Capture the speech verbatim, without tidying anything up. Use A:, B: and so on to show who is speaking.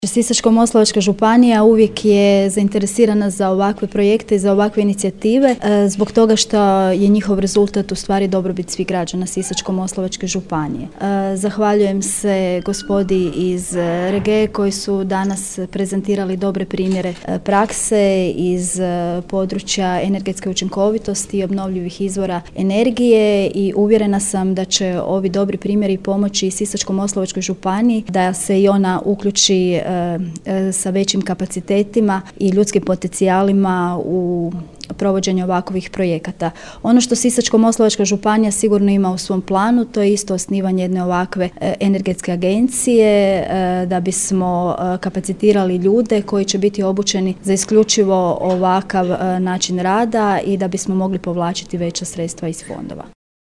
A: Sisačko-moslavačka županija uvijek je zainteresirana za ovakve projekte i za ovakve inicijative zbog toga što je njihov rezultat u stvari dobrobit svih građana Sisačko-moslavačke županije. Zahvaljujem se gospodi iz Rege koji su danas prezentirali dobre primjere prakse iz područja energetske učinkovitosti i obnovljivih izvora energije i uvjerena sam da će ovi dobri primjeri pomoći Sisačko-moslavačkoj županiji da se i ona uključi sa većim kapacitetima i ljudskim potencijalima u provođenju ovakvih projekata. Ono što Sisačko-moslavačka županija sigurno ima u svom planu, to je isto osnivanje jedne ovakve energetske agencije da bismo kapacitirali ljude koji će biti obučeni za isključivo ovakav način rada i da bismo mogli povlačiti veća sredstva iz fondova.